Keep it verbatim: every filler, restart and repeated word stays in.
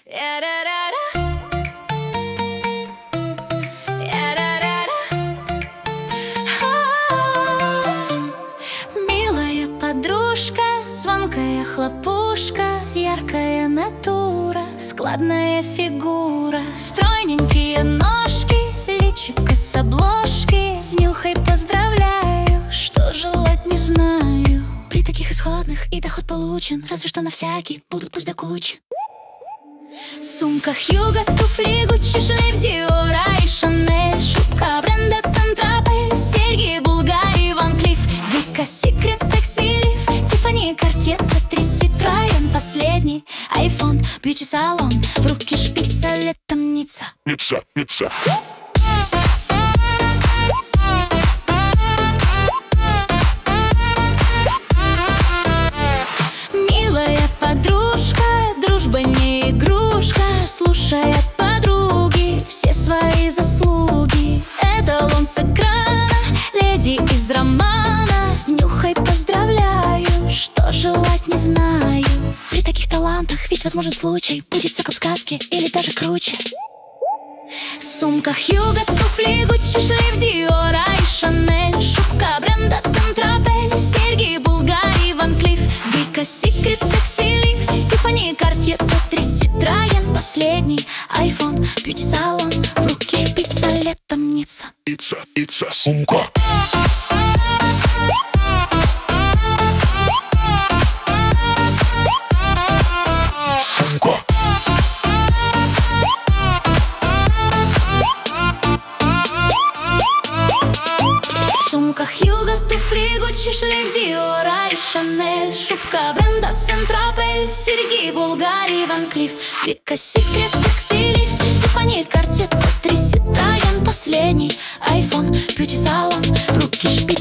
Милая подружка, звонкая хлопушка, яркая натура, складная фигура, стройненькие ножки, личико с обложки. С нюхой поздравляю, что желать не знаю. При таких исходных и доход получен, разве что на всякий будут пусть до кучи. Сумка Хьюго, туфли Гуччи, шлейф Диора и Шанель, шубка бренда Центропель, серьги Булгари, Ван Клифф, Вика Секрет, Секси Лиф, Тиффани, Картье, Цэ три, Citroen, последний айфон, бьюти-салон, в руки шпица, летом Ницца. Ницца, Ницца. Милая подружка, дружба не игрушка, слушая подруги все свои заслуги. Эталон с экрана, леди из романа. С нюхой поздравляю, что желать не знаю. При таких талантах ведь возможен случай, будет все как в сказке или даже круче. Сумка Хьюго, туфли Гуччи, шлейф Диора и Шанель, шубка бренда Центропель, серьги Булгари, Ван Клифф, Вика Секрет, Секси Лиф, Тиффани, Картье, Цэ три, Citroen, последний айфон, бьюти-салон, в руки шпица, летом Ницца. Ницца, Ницца, сумка. Сумка. Сумка Хьюго, туфли Гуччи, шлейф Диора и Шанель, шубка бренда Центропель, серьги Булгари, Ван Клифф, Вика Секрет, Секси Лиф, Тиффани, Картье, Цэ три, Citroen, последний айфон, бьюти-салон, в руки шпиц.